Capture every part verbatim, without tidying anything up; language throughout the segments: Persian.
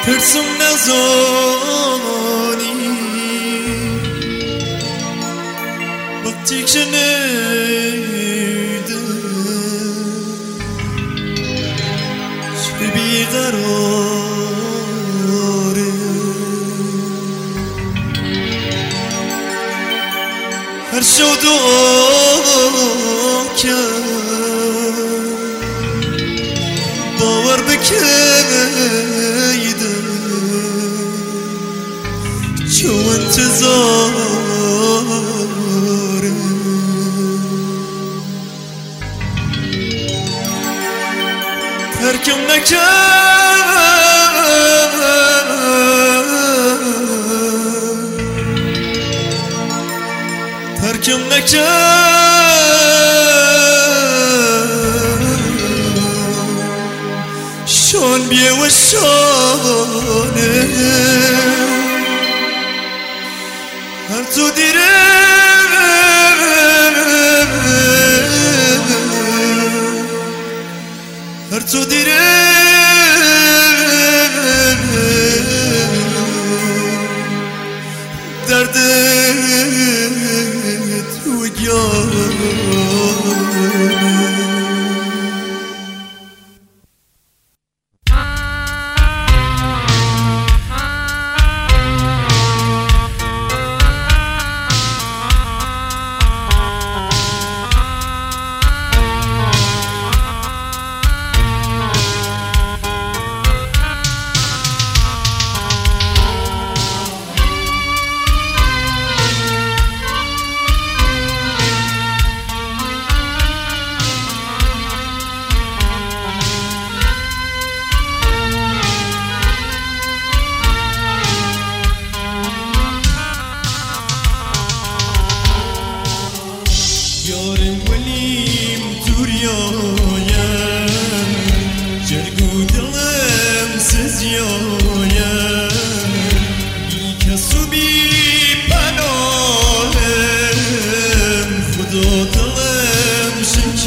ترسم نزانی وقتی که نیده چه بیقراره هر شو دعا کرد باور بکیده چو انتظاره ترکم نکرد ترکم نکرد شان بیه و شانه هر تو دیره هر تو دیره درد تو گیانه یارم ولیم دوریایم جرگو دلم سزیایم بی کس و بی پناهم خدا دلم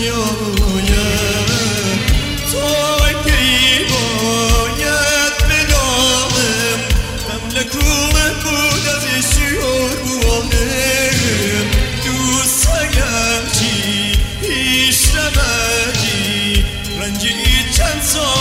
شکیایم تو کی باید بنامم مملکوم بود از شیور بوانم دوست اگر چی پیش نمدی رنجی چند سال